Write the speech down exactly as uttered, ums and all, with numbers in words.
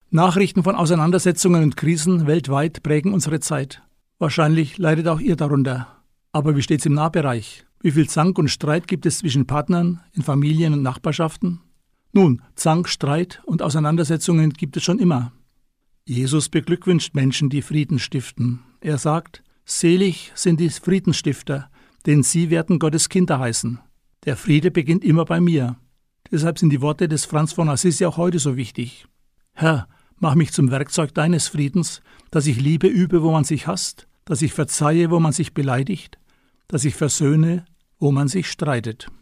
Nachrichten von Auseinandersetzungen und Krisen weltweit prägen unsere Zeit. Wahrscheinlich leidet auch ihr darunter. Aber wie steht's im Nahbereich? Wie viel Zank und Streit gibt es zwischen Partnern, in Familien und Nachbarschaften? Nun, Zank, Streit und Auseinandersetzungen gibt es schon immer. Jesus beglückwünscht Menschen, die Frieden stiften. Er sagt, selig sind die Friedensstifter, denn sie werden Gottes Kinder heißen. Der Friede beginnt immer bei mir. Deshalb sind die Worte des Franz von Assisi auch heute so wichtig. Herr, mach mich zum Werkzeug deines Friedens, dass ich Liebe übe, wo man sich hasst, dass ich verzeihe, wo man sich beleidigt, dass ich versöhne, wo man sich streitet.